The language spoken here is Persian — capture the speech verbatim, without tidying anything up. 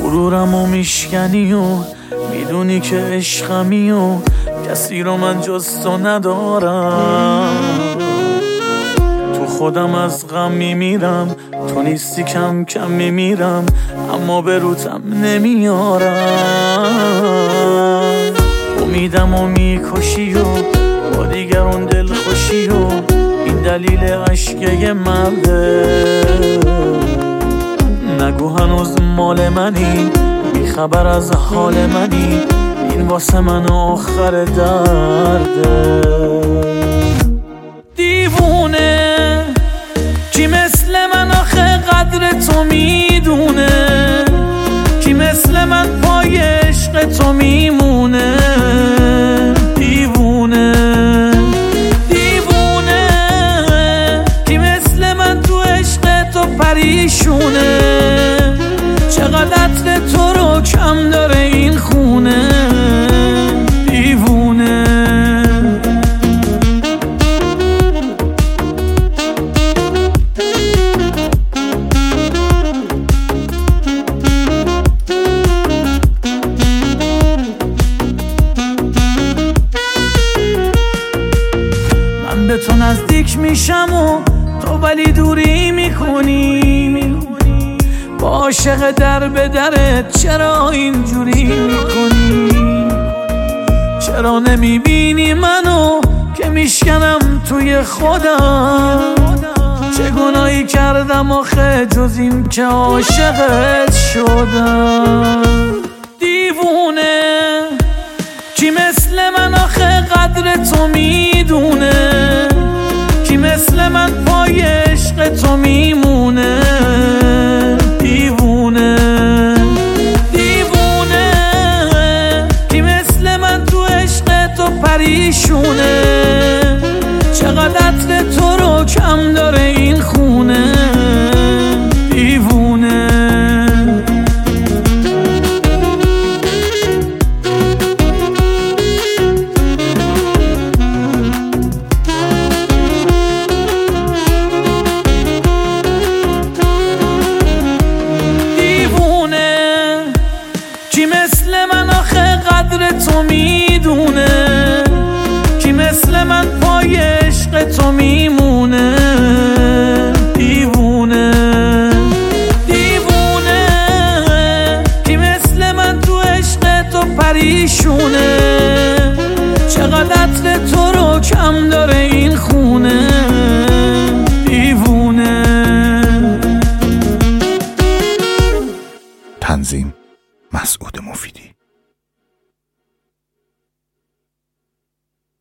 غرورمو میشکنی و میدونی که عشقمی و کسی رو من جز تو ندارم. تو خودم از غم میمیرم، تو نیستی کم کم میمیرم، اما به روتم نمیارم. امیدم و میکشی و با دیگرون دل خوشی و این دلیل عشقه مرده. نگو هنوز مال منی، بیخبر از حال منی، این واسه من آخر درده. دیوونه کی مثل من آخه قدر تو میدونه، کی مثل من پای عشق تو میمونه. دیوونه دیوونه کی مثل من تو عشق تو پریشونه، چقدر عطر تو رو کم داره این خونه. دیوونه من به تو نزدیک میشم و تو ولی دوری میکنی، با عاشق در به درت چرا اینجوری میکنی؟ چرا نمیبینی منو که میشکنم توی خودم؟ چه گناهی کردم آخه جز این که عاشقت شدم؟ دیوونه کی مثل من آخه قدر تو میدونه، کی مثل من پای عشق تو میمونه. دیوونه دیوونه کی مثل من تو عشق تو پریشونه، چقدر عطر تو رو کم داره این خونه. دیوونه کی مثل من آخه قدر تو میدونه، کی مثل من پای عشق تو میمونه. دیوونه دیوونه کی مثل من تو عشق تو پریشونه، چقدر عطر تو رو کم داره این خونه. دیوونه. تنظیم مسعود مفیدی.